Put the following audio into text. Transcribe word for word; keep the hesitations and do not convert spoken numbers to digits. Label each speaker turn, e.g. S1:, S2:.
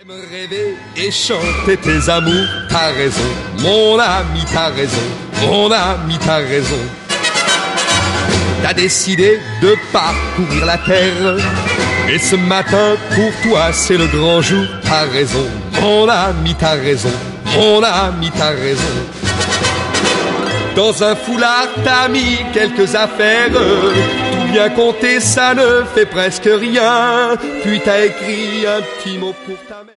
S1: J'aime rêver et chanter tes amours, t'as raison, mon ami, t'as raison, mon ami, t'as raison. T'as décidé de parcourir la terre, et ce matin pour toi c'est le grand jour, t'as raison, mon ami, t'as raison, mon ami, t'as raison. Dans un foulard t'as mis quelques affaires, tout bien compté ça ne fait presque rien, puis t'as écrit un petit mot pour ta mère.